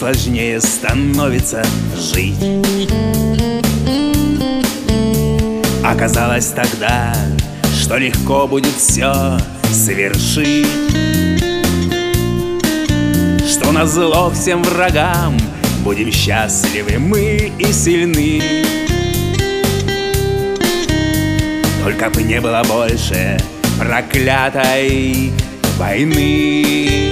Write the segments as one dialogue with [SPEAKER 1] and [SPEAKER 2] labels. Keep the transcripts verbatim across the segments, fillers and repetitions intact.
[SPEAKER 1] сложнее становится жить. Оказалось тогда, что легко будет все совершить, что назло всем врагам будем счастливы мы и сильны. Только бы не было больше проклятой войны.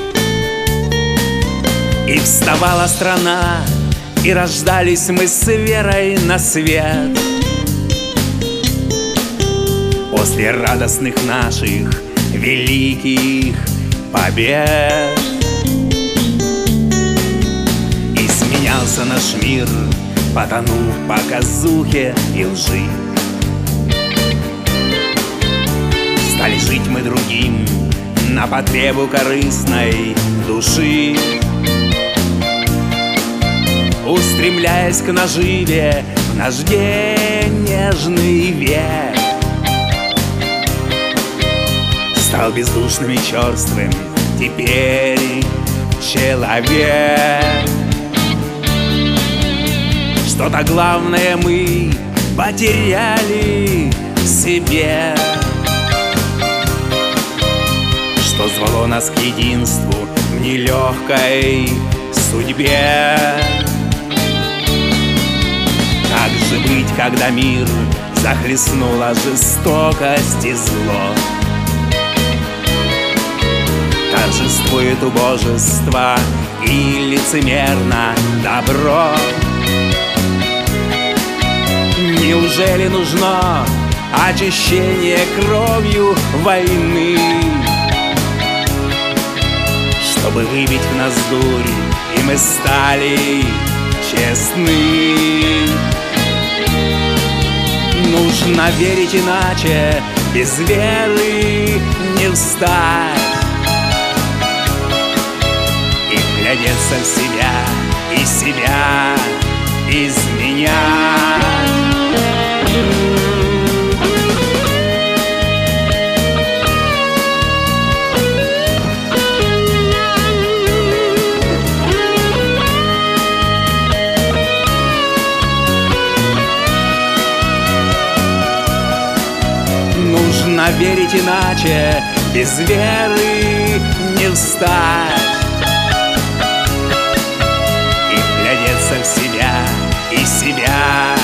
[SPEAKER 1] И вставала страна, и рождались мы с верой на свет. После радостных наших великих побед. И сменялся наш мир, потонув в показухе и лжи. Стали жить мы другим на потребу корыстной души, устремляясь к наживе в наш день нежный век. Стал бездушным и черствым теперь человек. Что-то главное мы потеряли в себе, что звало нас к единству в нелегкой судьбе. Как же быть, когда мир захлестнула жестокость и зло? Торжествует убожество и лицемерно добро. Неужели нужно очищение кровью войны, чтобы выбить в нас дурь, и мы стали честны? Нужно верить, иначе без веры не встать, и глядеться в себя, и себя изменять. Нужно верить, иначе без веры не встать, и глядеться в себя, и себя